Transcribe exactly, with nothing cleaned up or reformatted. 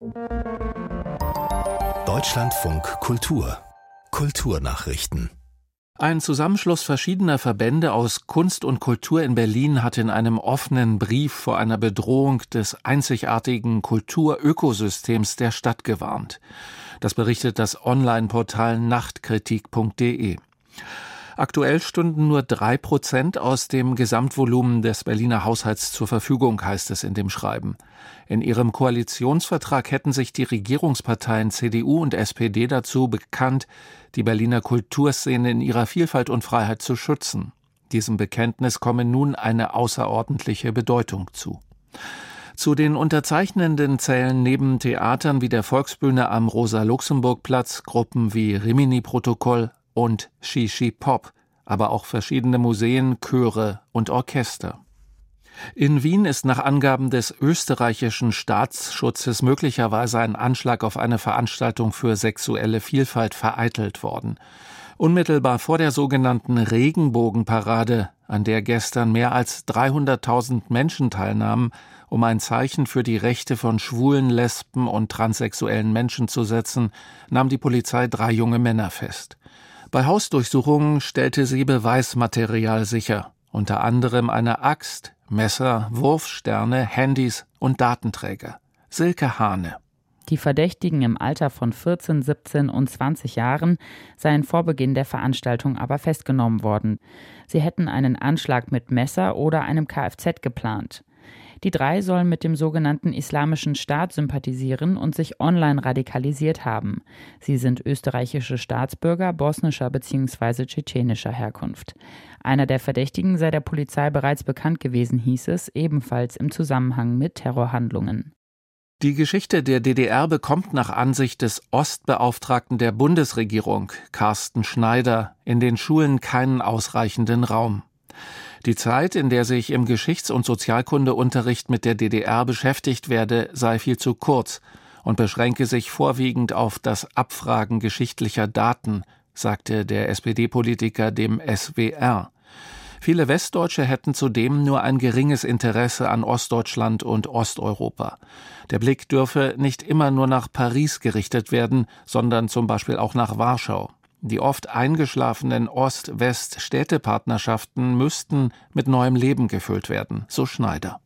Deutschlandfunk Kultur Kulturnachrichten. Ein Zusammenschluss verschiedener Verbände aus Kunst und Kultur in Berlin hat in einem offenen Brief vor einer Bedrohung des einzigartigen Kulturökosystems der Stadt gewarnt. Das berichtet das Online-Portal nachtkritik punkt de. Aktuell stünden nur drei Prozent aus dem Gesamtvolumen des Berliner Haushalts zur Verfügung, heißt es in dem Schreiben. In ihrem Koalitionsvertrag hätten sich die Regierungsparteien C D U und S P D dazu bekannt, die Berliner Kulturszene in ihrer Vielfalt und Freiheit zu schützen. Diesem Bekenntnis komme nun eine außerordentliche Bedeutung zu. Zu den Unterzeichnenden zählen neben Theatern wie der Volksbühne am Rosa-Luxemburg-Platz Gruppen wie Rimini-Protokoll und Shishi Pop, aber auch verschiedene Museen, Chöre und Orchester. In Wien ist nach Angaben des österreichischen Staatsschutzes möglicherweise ein Anschlag auf eine Veranstaltung für sexuelle Vielfalt vereitelt worden. Unmittelbar vor der sogenannten Regenbogenparade, an der gestern mehr als dreihunderttausend Menschen teilnahmen, um ein Zeichen für die Rechte von schwulen, lesben und transsexuellen Menschen zu setzen, nahm die Polizei drei junge Männer fest. Bei Hausdurchsuchungen stellte sie Beweismaterial sicher, unter anderem eine Axt, Messer, Wurfsterne, Handys und Datenträger. Silke Hane. Die Verdächtigen im Alter von vierzehn, siebzehn und zwanzig Jahren seien vor Beginn der Veranstaltung aber festgenommen worden. Sie hätten einen Anschlag mit Messer oder einem Kfz geplant. Die drei sollen mit dem sogenannten Islamischen Staat sympathisieren und sich online radikalisiert haben. Sie sind österreichische Staatsbürger bosnischer bzw. tschetschenischer Herkunft. Einer der Verdächtigen sei der Polizei bereits bekannt gewesen, hieß es, ebenfalls im Zusammenhang mit Terrorhandlungen. Die Geschichte der D D R bekommt nach Ansicht des Ostbeauftragten der Bundesregierung, Carsten Schneider, in den Schulen keinen ausreichenden Raum. Die Zeit, in der sich im Geschichts- und Sozialkundeunterricht mit der D D R beschäftigt werde, sei viel zu kurz und beschränke sich vorwiegend auf das Abfragen geschichtlicher Daten, sagte der S P D-Politiker dem S W R. Viele Westdeutsche hätten zudem nur ein geringes Interesse an Ostdeutschland und Osteuropa. Der Blick dürfe nicht immer nur nach Paris gerichtet werden, sondern zum Beispiel auch nach Warschau. Die oft eingeschlafenen Ost-West-Städtepartnerschaften müssten mit neuem Leben gefüllt werden, so Schneider.